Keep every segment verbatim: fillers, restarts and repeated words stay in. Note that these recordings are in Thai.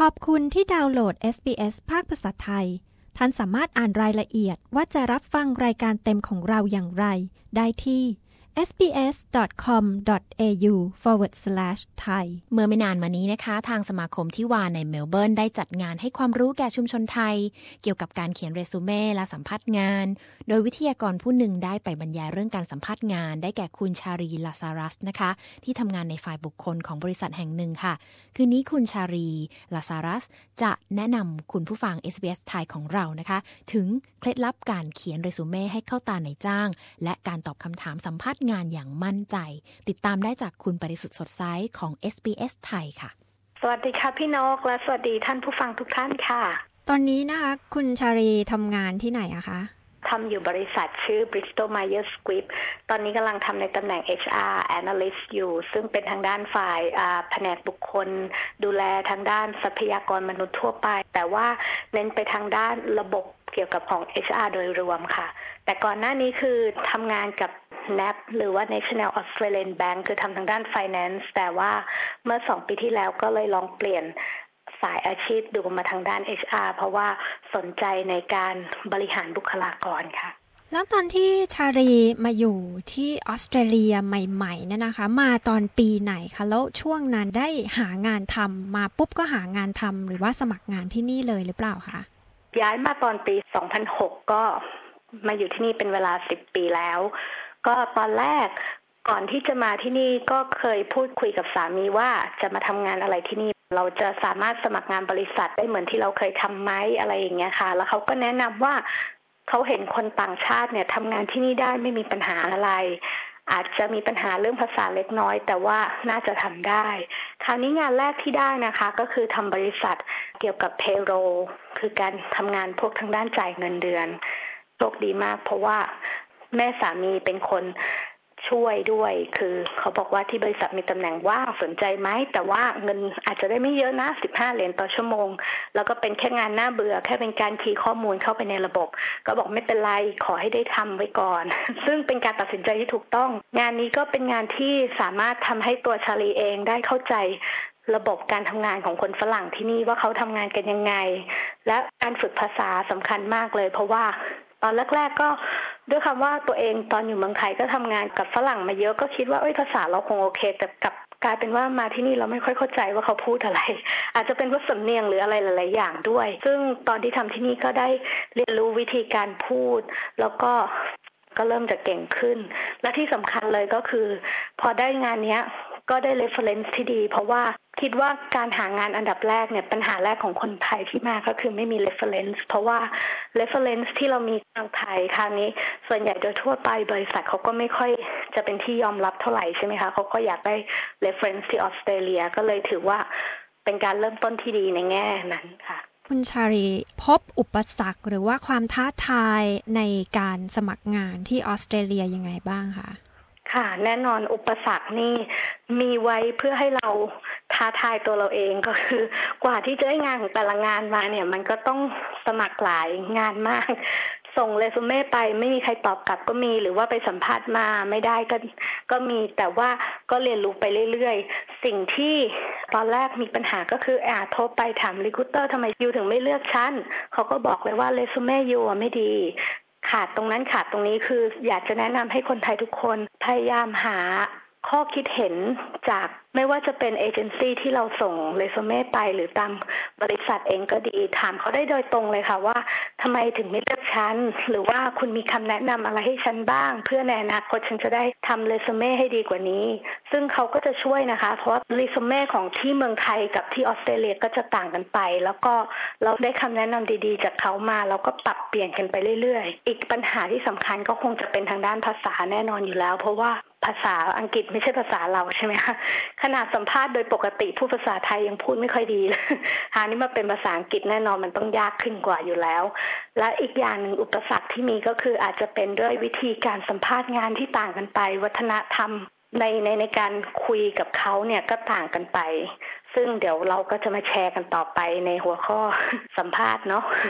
ขอบคุณที่ดาวน์โหลด เอส บี เอส ภาคภาษาไทยท่านสามารถอ่านรายละเอียดว่าจะรับฟังรายการเต็มของเราอย่างไรได้ที่ เอส บี เอส ดอท คอม ดอท เอ ยู สแลช ไทยเมื่อไม่นานมานี้นะคะทางสมาคมที่วาในเมลเบิร์นได้จัดงานให้ความรู้แก่ชุมชนไทยเกี่ยวกับการเขียนเรซูเม่และสัมภาษณ์งานโดยวิทยากรผู้หนึ่งได้ไปบรรยายเรื่องการสัมภาษณ์งานได้แก่คุณชารีลาซารัสนะคะที่ทำงานในฝ่ายบุคคลของบริษัทแห่งหนึ่งค่ะคืนนี้คุณชารีลาซารัสจะแนะนำคุณผู้ฟัง เอส บี เอส ไทยของเรานะคะถึงเคล็ดลับการเขียนเรซูเม่ให้เข้าตานายจ้างและการตอบคำถามสัมภาษณ์งานอย่างมั่นใจติดตามได้จากคุณปริสุทธิ์สดใสของ เอส บี เอส ไทยค่ะสวัสดีค่ะพี่นกและสวัสดีท่านผู้ฟังทุกท่านค่ะตอนนี้นะคะคุณชารีทำงานที่ไหนอะคะทำอยู่บริษัทชื่อ Bristol Myers Squibb ตอนนี้กำลังทำในตำแหน่ง เอช อาร์ Analyst อยู่ซึ่งเป็นทางด้านฝ่ายแผนกบุคคลดูแลทางด้านทรัพยากรมนุษย์ทั่วไปแต่ว่าเน้นไปทางด้านระบบเกี่ยวกับของ เอช อาร์ โดยรวมค่ะแต่ก่อนหน้านี้คือทำงานกับ เอ็น เอ พี หรือว่า National Australian Bank คือทำทางด้าน Finance แต่ว่าเมื่อสองปีที่แล้วก็เลยลองเปลี่ยนสายอาชีพดูมาทางด้าน เอช อาร์ เพราะว่าสนใจในการบริหารบุคลากรค่ะแล้วตอนที่ชารีมาอยู่ที่ออสเตรเลียใหม่ๆเนี่ยนะคะมาตอนปีไหนคะแล้วช่วงนั้นได้หางานทำมาปุ๊บก็หางานทำหรือว่าสมัครงานที่นี่เลยหรือเปล่าคะย้ายมาตอนปีสองพันหกก็มาอยู่ที่นี่เป็นเวลาสิบปีแล้วก็ตอนแรกก่อนที่จะมาที่นี่ก็เคยพูดคุยกับสามีว่าจะมาทำงานอะไรที่นี่เราจะสามารถสมัครงานบริษัทได้เหมือนที่เราเคยทำไหมอะไรอย่างเงี้ยค่ะแล้วเขาก็แนะนำว่าเขาเห็นคนต่างชาติเนี่ยทำงานที่นี่ได้ไม่มีปัญหาอะไรอาจจะมีปัญหาเรื่องภาษาเล็กน้อยแต่ว่าน่าจะทำได้คราวนี้งานแรกที่ได้นะคะก็คือทำบริษัทเกี่ยวกับ payroll คือการทำงานพวกทางด้านจ่ายเงินเดือนโชคดีมากเพราะว่าแม่สามีเป็นคนช่วยด้วยคือเขาบอกว่าที่บริษัทมีตำแหน่งว่างสนใจไหมแต่ว่าเงินอาจจะได้ไม่เยอะนะสิบห้าเหรียญต่อชั่วโมงแล้วก็เป็นแค่งานน่าเบื่อแค่เป็นการคีย์ข้อมูลเข้าไปในระบบก็บอกไม่เป็นไรขอให้ได้ทำไว้ก่อนซึ่งเป็นการตัดสินใจที่ถูกต้องงานนี้ก็เป็นงานที่สามารถทำให้ตัวชาลีเองได้เข้าใจระบบการทำงานของคนฝรั่งที่นี่ว่าเขาทำงานกันยังไงและการฝึกภาษาสำคัญมากเลยเพราะว่าตอนแรกๆก็ด้วยคำว่าตัวเองตอนอยู่เมืองไทยก็ทำงานกับฝรั่งมาเยอะก็คิดว่าเอ้ยภาษาเราคงโอเคแต่กับกลายเป็นว่ามาที่นี่เราไม่ค่อยเข้าใจว่าเขาพูดอะไรอาจจะเป็นเพราะสำเนียงหรืออะไรหลายๆอย่างด้วยซึ่งตอนที่ทำที่นี่ก็ได้เรียนรู้วิธีการพูดแล้วก็ก็เริ่มจะเก่งขึ้นและที่สำคัญเลยก็คือพอได้งานนี้ก็ได้ reference ที่ดีเพราะว่าคิดว่าการหางานอันดับแรกเนี่ยปัญหาแรกของคนไทยที่มาก็คือไม่มี reference เพราะว่า reference ที่เรามีทางไทยคราวนี้ส่วนใหญ่โดยทั่วไปบริษัทเขาก็ไม่ค่อยจะเป็นที่ยอมรับเท่าไหร่ใช่ไหมคะเขาก็อยากได้ reference ที่ออสเตรเลียก็เลยถือว่าเป็นการเริ่มต้นที่ดีในแง่นั้นค่ะคุณชารีพบอุปสรรคหรือว่าความท้าทายในการสมัครงานที่ออสเตรเลียยังไงบ้างคะค่ะแน่นอนอุปสรรคนี่มีไว้เพื่อให้เราท้าทายตัวเราเองก็คือกว่าที่จะได้งานของแต่ละงานมาเนี่ยมันก็ต้องสมัครหลายงานมากส่งเรซูเม่ไปไม่มีใครตอบกลับก็มีหรือว่าไปสัมภาษณ์มาไม่ได้ก็ก็มีแต่ว่าก็เรียนรู้ไปเรื่อยๆสิ่งที่ตอนแรกมีปัญหาก็คืออ่าโทรไปถามรีครูเตอร์ทำไมยูถึงไม่เลือกฉันเขาก็บอกเลยว่าเรซูเม่ยูไม่ดีขาดตรงนั้นขาดตรงนี้คืออยากจะแนะนำให้คนไทยทุกคนพยายามหาข้อคิดเห็นจากไม่ว่าจะเป็นเอเจนซี่ที่เราส่งเรซูเม่ไปหรือตามบริษัทเองก็ดีถามเขาได้โดยตรงเลยค่ะว่าทำไมถึงไม่เลือกฉันหรือว่าคุณมีคำแนะนำอะไรให้ฉันบ้างเพื่อในอนาคตฉันจะได้ทำเรซูเม่ให้ดีกว่านี้ซึ่งเขาก็จะช่วยนะคะเพราะเรซูเม่ของที่เมืองไทยกับที่ออสเตรเลียก็จะต่างกันไปแล้วก็เราได้คำแนะนำดีๆจากเขามาเราก็ปรับเปลี่ยนกันไปเรื่อยๆอีกปัญหาที่สำคัญก็คงจะเป็นทางด้านภาษาแน่นอนอยู่แล้วเพราะว่าภาษาอังกฤษไม่ใช่ภาษาเราใช่ไหมคะขนาดสัมภาษณ์โดยปกติพูดภาษาไทยยังพูดไม่ค่อยดีเลยหานี่มาเป็นภาษาอังกฤษแน่นอนมันต้องยากขึ้นกว่าอยู่แล้วและอีกอย่างหนึ่งอุปสรรคที่มีก็คืออาจจะเป็นด้วยวิธีการสัมภาษณ์งานที่ต่างกันไปวัฒนธรรมในในในการคุยกับเขาเนี่ยก็ต่างกันไปซึ่งเดี๋ยวเราก็จะมาแชร์กันต่อไปในหัวข้อสัมภาษณ์เนาะ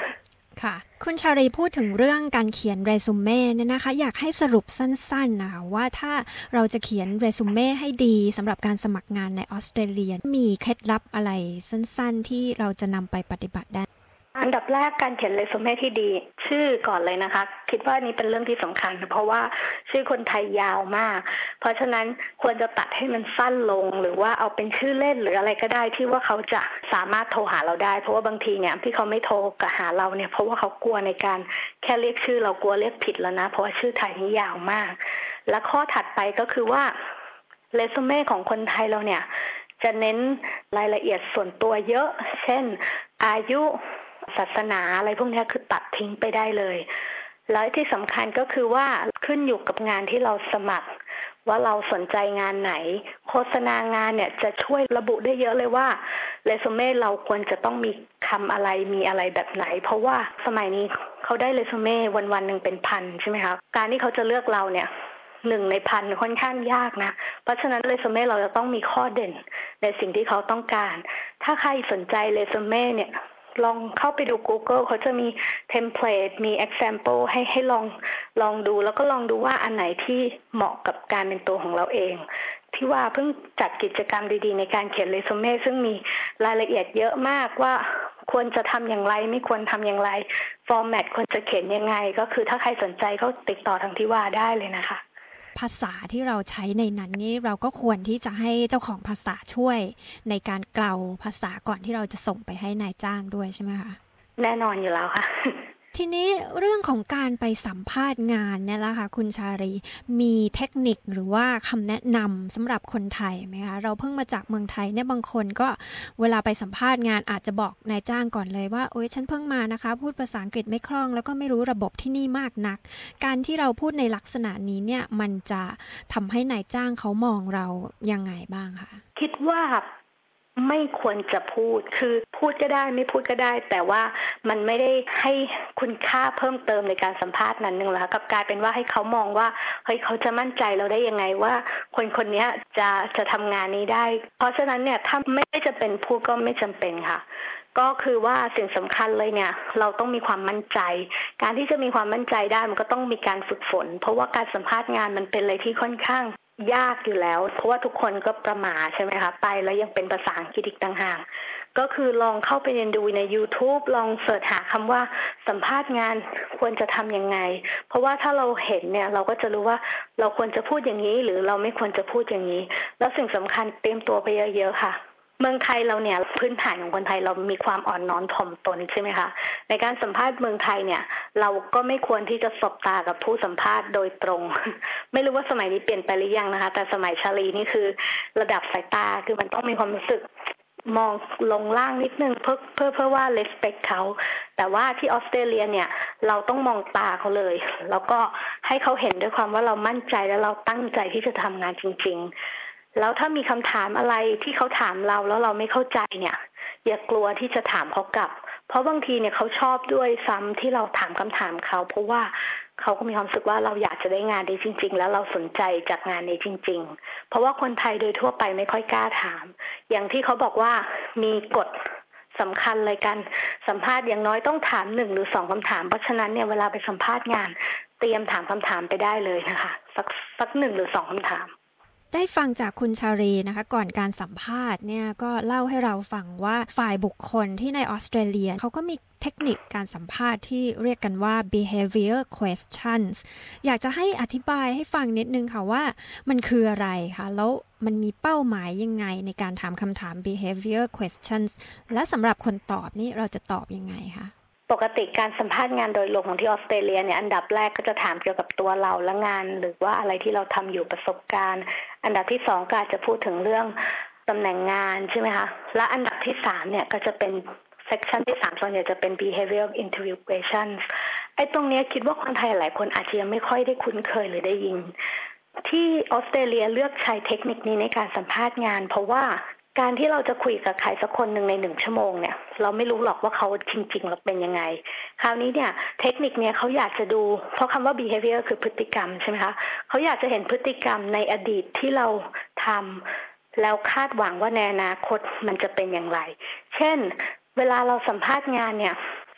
ค่ะคุณชารีพูดถึงเรื่องการเขียนเรซูเม่เนี่ยนะคะอยากให้สรุปสั้นๆนะคะว่าถ้าเราจะเขียนเรซูเม่ให้ดีสำหรับการสมัครงานในออสเตรเลียมีเคล็ดลับอะไรสั้นๆที่เราจะนำไปปฏิบัติได้อันดับแรกการเขียนเรซูเม่ที่ดีชื่อก่อนเลยนะคะคิดว่านี้เป็นเรื่องที่สำคัญเพราะว่าชื่อคนไทยยาวมากเพราะฉะนั้นควรจะตัดให้มันสั้นลงหรือว่าเอาเป็นชื่อเล่นหรืออะไรก็ได้ที่ว่าเขาจะสามารถโทรหาเราได้เพราะว่าบางทีเนี่ยที่เขาไม่โทรกับหาเราเนี่ยเพราะว่าเขากลัวในการแค่เรียกชื่อเรากลัวเรียกผิดแล้วนะเพราะว่าชื่อไทยนี่ยาวมากและข้อถัดไปก็คือว่าเรซูเม่ของคนไทยเราเนี่ยจะเน้นรายละเอียดส่วนตัวเยอะเช่นอายุศาสนาอะไรพวกนี้คือตัดทิ้งไปได้เลยแล้วที่สำคัญก็คือว่าขึ้นอยู่กับงานที่เราสมัครว่าเราสนใจงานไหนโฆษณางานเนี่ยจะช่วยระบุได้เยอะเลยว่าเรซูเม่เราควรจะต้องมีคำอะไรมีอะไรแบบไหนเพราะว่าสมัยนี้เขาได้เรซูเม่วันๆหนึ่งเป็นพันใช่ไหมคะการที่เขาจะเลือกเราเนี่ยหนึ่งในพันค่อนข้างยากนะเพราะฉะนั้นเรซูเม่เราจะต้องมีข้อเด่นในสิ่งที่เขาต้องการถ้าใครสนใจเรซูเม่เนี่ยลองเข้าไปดู Google เขาจะมีเทมเพลตมี example ให้ให้ลองลองดูแล้วก็ลองดูว่าอันไหนที่เหมาะกับการเป็นตัวของเราเองที่ว่าเพิ่งจัดกิจกรรมดีๆในการเขียนเรซูเม่ซึ่งมีรายละเอียดเยอะมากว่าควรจะทำอย่างไรไม่ควรทำอย่างไรฟอร์แมตควรจะเขียนยังไงก็คือถ้าใครสนใจก็ติดต่อทางที่ว่าได้เลยนะคะภาษาที่เราใช้ในนั้นนี่เราก็ควรที่จะให้เจ้าของภาษาช่วยในการเกลาภาษาก่อนที่เราจะส่งไปให้นายจ้างด้วยใช่ไหมคะแน่นอนอยู่แล้วค่ะทีนี้เรื่องของการไปสัมภาษณ์งานเนี่ยละค่ะคุณชารีมีเทคนิคหรือว่าคำแนะนำสำหรับคนไทยไหมคะเราเพิ่งมาจากเมืองไทยเนี่ยบางคนก็เวลาไปสัมภาษณ์งานอาจจะบอกนายจ้างก่อนเลยว่าโอ๊ยฉันเพิ่งมานะคะพูดภาษาอังกฤษไม่คล่องแล้วก็ไม่รู้ระบบที่นี่มากนักการที่เราพูดในลักษณะนี้เนี่ยมันจะทำให้นายจ้างเขามองเรายังไงบ้างคะคิดว่าไม่ควรจะพูดคือพูดก็ได้ไม่พูดก็ได้แต่ว่ามันไม่ได้ให้คุณค่าเพิ่มเติมในการสัมภาษณ์นั้นนึงแล้วกับกลายเป็นว่าให้เขามองว่าเฮ้ยเขาจะมั่นใจเราได้ยังไงว่าคนคนนี้จะจะทำงานนี้ได้เพราะฉะนั้นเนี่ยถ้าไม่ได้จะเป็นพูดก็ไม่จำเป็นค่ะก็คือว่าสิ่งสำคัญเลยเนี่ยเราต้องมีความมั่นใจการที่จะมีความมั่นใจได้มันก็ต้องมีการฝึกฝนเพราะว่าการสัมภาษณ์งานมันเป็นอะไรที่ค่อนข้างยากอยู่แล้วเพราะว่าทุกคนก็ประหม่าใช่ไหมคะไปแล้วยังเป็นภาษาอังกฤษอีกต่างหากก็คือลองเข้าไปเรียนดูใน YouTube ลองเสิร์ชหาคำว่าสัมภาษณ์งานควรจะทำยังไงเพราะว่าถ้าเราเห็นเนี่ยเราก็จะรู้ว่าเราควรจะพูดอย่างนี้หรือเราไม่ควรจะพูดอย่างนี้แล้วสิ่งสำคัญเตรียมตัวไปเยอะๆค่ะเมืองไทยเราเนี่ยพื้นฐานของคนไทยเรามีความอ่อนน้อมถ่อมตนใช่ไหมคะในการสัมภาษณ์เมืองไทยเนี่ยเราก็ไม่ควรที่จะสบตากับผู้สัมภาษณ์โดยตรงไม่รู้ว่าสมัยนี้เปลี่ยนไปหรือยังนะคะแต่สมัยชาลีนี่คือระดับสายตาคือมันต้องมีความรู้สึกมองลงล่างนิดนึงเพื่อเพื่อเพื่อว่า respect เขาแต่ว่าที่ออสเตรเลียเนี่ยเราต้องมองตาเขาเลยแล้วก็ให้เขาเห็นด้วยความว่าเรามั่นใจและเราตั้งใจที่จะทำงานจริงๆแล้วถ้ามีคำถามอะไรที่เขาถามเราแล้วเราไม่เข้าใจเนี่ยอย่ากลัวที่จะถามเขากลับเพราะบางทีเนี่ยเขาชอบด้วยซ้ำที่เราถามคำถามเขาเพราะว่าเขาก็มีความรู้สึกว่าเราอยากจะได้งานนี้จริงๆแล้วเราสนใจจากงานนี้จริงๆเพราะว่าคนไทยโดยทั่วไปไม่ค่อยกล้าถามอย่างที่เขาบอกว่ามีกฎสำคัญเลยกันสัมภาษณ์อย่างน้อยต้องถามหนึ่งหรือสองคำถามเพราะฉะนั้นเนี่ยเวลาไปสัมภาษณ์งานเตรียมถามคำถามไปได้เลยนะคะสักสักหนึ่งหรือสองคำถามได้ฟังจากคุณชารีนะคะก่อนการสัมภาษณ์เนี่ยก็เล่าให้เราฟังว่าฝ่ายบุคคลที่ในออสเตรเลียเขาก็มีเทคนิคการสัมภาษณ์ที่เรียกกันว่า behavior questions อยากจะให้อธิบายให้ฟังนิดนึงค่ะว่ามันคืออะไรคะแล้วมันมีเป้าหมายยังไงในการถามคำถาม behavior questions และสำหรับคนตอบนี่เราจะตอบยังไงคะปกติการสัมภาษณ์งานโดยรวมของที่ออสเตรเลียเนี่ยอันดับแรกก็จะถามเกี่ยวกับตัวเราและงานหรือว่าอะไรที่เราทำอยู่ประสบการณ์อันดับที่สองก็อาจจะพูดถึงเรื่องตำแหน่งงานใช่ไหมคะและอันดับที่สามเนี่ยก็จะเป็นเซกชันที่สามส่วนใหญ่จะเป็น behavior interview questions ไอ้ตรงนี้คิดว่าคนไทยหลายคนอาจจะยังไม่ค่อยได้คุ้นเคยหรือได้ยินที่ออสเตรเลียเลือกใช้เทคนิคนี้ในการสัมภาษณ์งานเพราะว่าการที่เราจะคุยกับใครสักคนหนึ่งในหนึ่งชั่วโมงเนี่ยเราไม่รู้หรอกว่าเขาจริงๆแล้วเป็นยังไงคราวนี้เนี่ยเทคนิคเนี่ยเขาอยากจะดูเพราะคำว่า behavior คือพฤติกรรมใช่ไหมคะเขาอยากจะเห็นพฤติกรรมในอดีตที่เราทำแล้วคาดหวังว่าในอนาคตมันจะเป็นอย่างไรเช่นเวลาเราสัมภาษณ์งานเนี่ย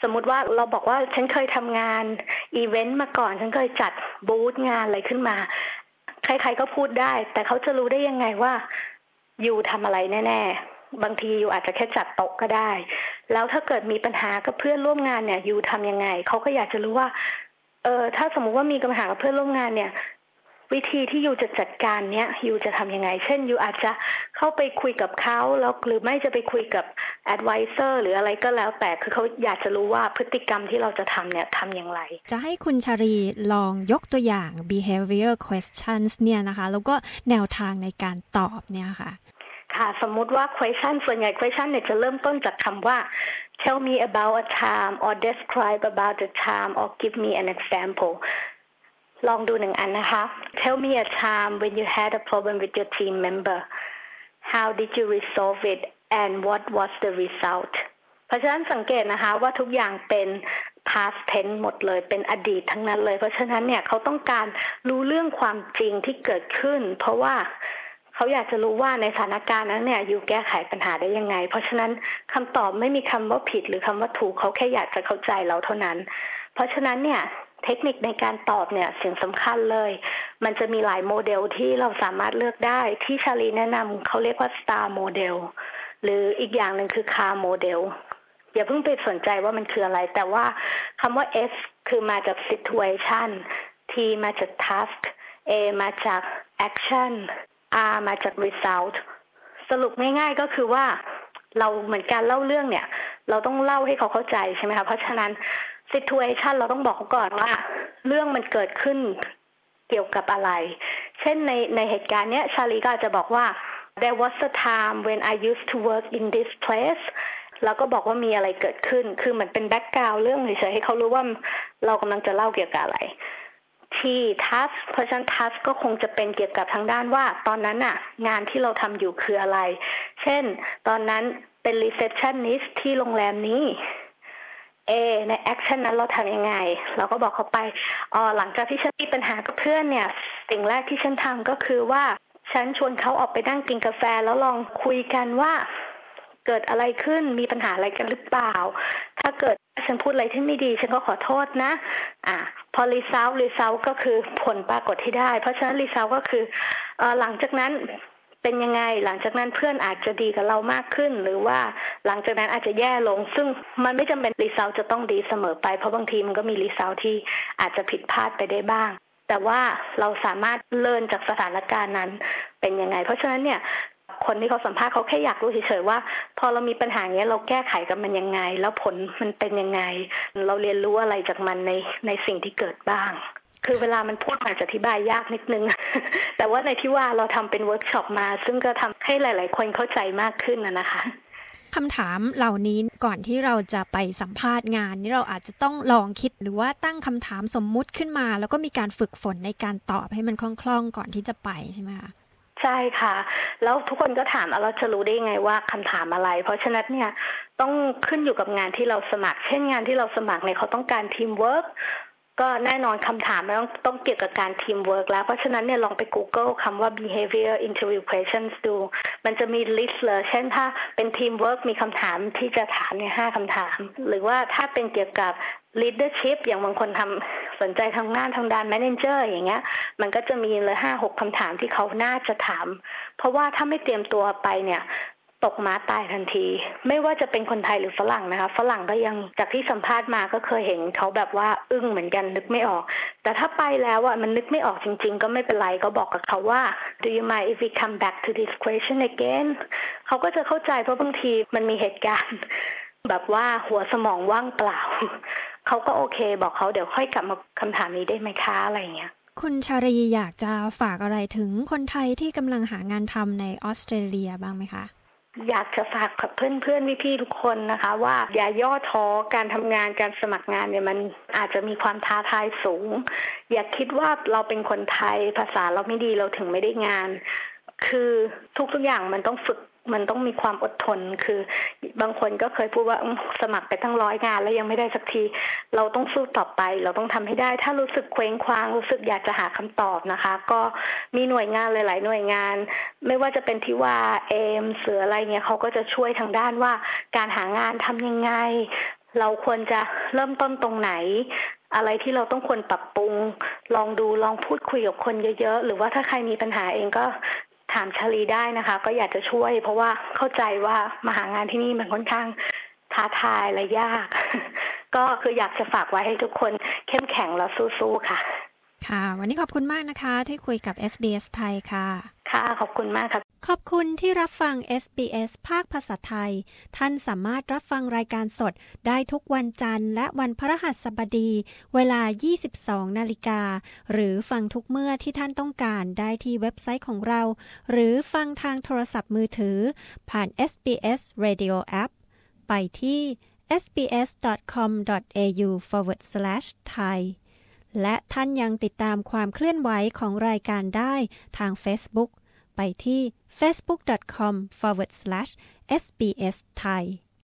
สมมุติว่าเราบอกว่าฉันเคยทำงานอีเวนต์มาก่อนฉันเคยจัดบูธงานอะไรขึ้นมาใครๆก็พูดได้แต่เขาจะรู้ได้ยังไงว่ายูทำอะไรแน่ๆบางทียูอาจจะแค่จัดโต๊ะก็ได้แล้วถ้าเกิดมีปัญหากับเพื่อนร่วมงานเนี่ยยูทำยังไงเขาก็อยากจะรู้ว่าเออถ้าสมมุติว่ามีปัญหากับเพื่อนร่วมงานเนี่ยวิธีที่ยูจะจัดการเนี้ยยูจะทำยังไงเช่นยูอาจจะเข้าไปคุยกับเขาแล้วหรือไม่จะไปคุยกับ advisor หรืออะไรก็แล้วแต่คือเขาอยากจะรู้ว่าพฤติกรรมที่เราจะทำเนี่ยทำอย่างไรจะให้คุณชารีลองยกตัวอย่าง behavior questions เนี่ยนะคะแล้วก็แนวทางในการตอบเนี่ยค่ะค่ะสมมุติว่า question ส่วนใหญ่ question เนี่ยจะเริ่มต้นจากคำว่า tell me about a time or describe about the time or give me an exampleลองดูหนึ่งอันนะคะ Tell me a time when you had a problem with your team member. How did you resolve it and what was the result? เพราะฉะนั้นสังเกตนะคะว่าทุกอย่างเป็น past tense หมดเลยเป็นอดีตทั้งนั้นเลยเพราะฉะนั้นเนี่ยเขาต้องการรู้เรื่องความจริงที่เกิดขึ้นเพราะว่าเขาอยากจะรู้ว่าในสถานการณ์นั้นเนี่ยอยู่แก้ไขปัญหาได้ยังไงเพราะฉะนั้นคำตอบไม่มีคำว่าผิดหรือคำว่าถูกเขาแค่อยากจะเข้าใจเราเท่านั้นเพราะฉะนั้นเนี่ยเทคนิคในการตอบเนี่ยสิ่งสำคัญเลยมันจะมีหลายโมเดลที่เราสามารถเลือกได้ที่ชาลีแนะนำเขาเรียกว่า Star Model หรืออีกอย่างหนึ่งคือ Car Model อย่าเพิ่งไปสนใจว่ามันคืออะไรแต่ว่าคำว่า S คือมาจาก Situation T มาจาก Task A มาจาก Action R มาจาก Result สรุปง่ายๆก็คือว่าเราเหมือนการเล่าเรื่องเนี่ยเราต้องเล่าให้เขาเข้าใจใช่ไหมคะเพราะฉะนั้นsituation เราต้องบอกเขาก่อนว่าเรื่องมันเกิดขึ้นเกี่ยวกับอะไรเช่นในในเหตุการณ์เนี้ยชาลีก็อาจจะบอกว่า there was a time when I used to work in this place แล้วก็บอกว่ามีอะไรเกิดขึ้นคือเหมือนเป็นแบ็คกราวด์เรื่องเฉยๆให้เขารู้ว่าเรากำลังจะเล่าเกี่ยวกับอะไรที่ task เพราะฉะนั้น task ก็คงจะเป็นเกี่ยวกับทางด้านว่าตอนนั้นน่ะงานที่เราทำอยู่คืออะไรเช่นตอนนั้นเป็น receptionist ที่โรงแรมนี้เอในแอคชั่นนั้นเราทำยังไงเราก็บอกเขาไปอ๋อหลังจากที่ฉันมีปัญหากับเพื่อนเนี่ยสิ่งแรกที่ฉันทำก็คือว่าฉันชวนเขาออกไปนั่งกินกาแฟแล้วลองคุยกันว่าเกิดอะไรขึ้นมีปัญหาอะไรกันหรือเปล่าถ้าเกิดฉันพูดอะไรที่ไม่ดีฉันก็ขอโทษนะอ่ะพอรีเซลรีเซลก็คือผลปรากฏที่ได้เพราะฉะนั้นรีเซลก็คือเอ่อหลังจากนั้นเป็นยังไงหลังจากนั้นเพื่อนอาจจะดีกับเรามากขึ้นหรือว่าหลังจากนั้นอาจจะแย่ลงซึ่งมันไม่จำเป็นรีเซลจะต้องดีเสมอไปเพราะบางทีมันก็มีรีเซลที่อาจจะผิดพลาดไปได้บ้างแต่ว่าเราสามารถเรียนจากสถานการณ์นั้นเป็นยังไงเพราะฉะนั้นเนี่ยคนที่เขาสัมภาษณ์เขาแค่อยากรู้เฉยๆว่าพอเรามีปัญหาเงี้ยเราแก้ไขกับมันยังไงแล้วผลมันเป็นยังไงเราเรียนรู้อะไรจากมันในในสิ่งที่เกิดบ้างคือเวลามันพูดมันจะอธิบายยากนิดนึง แต่ว่าในที่ว่าเราทำเป็นเวิร์กช็อปมาซึ่งก็ทำให้หลายๆคนเข้าใจมากขึ้นนะนะคะคำถามเหล่านี้ก่อนที่เราจะไปสัมภาษณ์งานนี่เราอาจจะต้องลองคิดหรือว่าตั้งคำถามสมมุติขึ้นมาแล้วก็มีการฝึกฝนในการตอบให้มันคล่องๆก่อนที่จะไปใช่ไหมคะใช่ค่ะแล้วทุกคนก็ถามเราจะรู้ได้ยังไงว่าคำถามอะไรเพราะฉะนั้นเนี่ยต้องขึ้นอยู่กับงานที่เราสมัครเช่นงานที่เราสมัครเนี่ยเขาต้องการทีมเวิร์กก็แน่นอนคำถามมันต้องต้องเกี่ยวกับการทีมเวิร์กแล้วเพราะฉะนั้นเนี่ยลองไป Google คำว่า behavior interview questions ดูมันจะมีลิสต์เลยเช่นถ้าเป็นทีมเวิร์กมีคำถามที่จะถามเนี่ยห้าคำถามหรือว่าถ้าเป็นเกี่ยวกับ leadership อย่างบางคนทำสนใจทางงานทางด้าน manager อย่างเงี้ยมันก็จะมีเลยห้าหกคำถามที่เขาน่าจะถามเพราะว่าถ้าไม่เตรียมตัวไปเนี่ยตกม้าตายทันทีไม่ว่าจะเป็นคนไทยหรือฝรั่งนะคะฝรั่งก็ยังจากที่สัมภาษณ์มาก็เคยเห็นเขาแบบว่าอึ้งเหมือนกันนึกไม่ออกแต่ถ้าไปแล้วอ่ะมันนึกไม่ออกจริงๆก็ไม่เป็นไรก็บอกกับเขาว่า do you mind if we come back to this question again เขาก็จะเข้าใจเพราะบางทีมันมีเหตุการณ์แบบว่าหัวสมองว่างเปล่าเขาก็โอเคบอกเขาเดี๋ยวค่อยกลับมาคำถามนี้ได้ไหมคะอะไรเงี้ยคุณชารีอยากจะฝากอะไรถึงคนไทยที่กำลังหางานทำในออสเตรเลียบ้างไหมคะอยากจะฝากกับเพื่อนๆพี่ๆทุกคนนะคะว่าอย่าย่อท้อการทำงานการสมัครงานเนี่ยมันอาจจะมีความท้าทายสูงอย่าคิดว่าเราเป็นคนไทยภาษาเราไม่ดีเราถึงไม่ได้งานคือทุกๆอย่างมันต้องฝึกมันต้องมีความอดทนคือบางคนก็เคยพูดว่าสมัครไปตั้งร้อยงานแล้วยังไม่ได้สักทีเราต้องสู้ต่อไปเราต้องทำให้ได้ถ้ารู้สึกเคว้งคว้างรู้สึกอยากจะหาคำตอบนะคะก็มีหน่วยงานหลายๆหน่วยงานไม่ว่าจะเป็นที่ว่าเอมเสืออะไรเงี้ยเขาก็จะช่วยทางด้านว่าการหางานทำยังไงเราควรจะเริ่มต้นตรงไหนอะไรที่เราต้องควรปรับปรุงลองดูลองพูดคุยกับคนเยอะๆหรือว่าถ้าใครมีปัญหาเองก็ถามชลีได้นะคะก็อยากจะช่วยเพราะว่าเข้าใจว่ามาหางานที่นี่มันค่อนข้างท้าทายและยากก็คืออยากจะฝากไว้ให้ทุกคนเข้มแข็งและสู้ๆค่ะค่ะวันนี้ขอบคุณมากนะคะที่คุยกับ เอส บี เอส ไทยค่ะค่ะขอบคุณมากครับขอบคุณที่รับฟัง เอส บี เอส ภาคภาษาไทยท่านสามารถรับฟังรายการสดได้ทุกวันจันทร์และวันพฤหัสบดีเวลา ยี่สิบสองนาฬิกาหรือฟังทุกเมื่อที่ท่านต้องการได้ที่เว็บไซต์ของเราหรือฟังทางโทรศัพท์มือถือผ่าน เอส บี เอส Radio App ไปที่ เอส บี เอส ดอท คอม ดอท เอ ยู สแลช ไทย และท่านยังติดตามความเคลื่อนไหวของรายการได้ทาง Facebook ไปที่ เฟซบุ๊ก ดอท คอม สแลช เอส บี เอส ไทย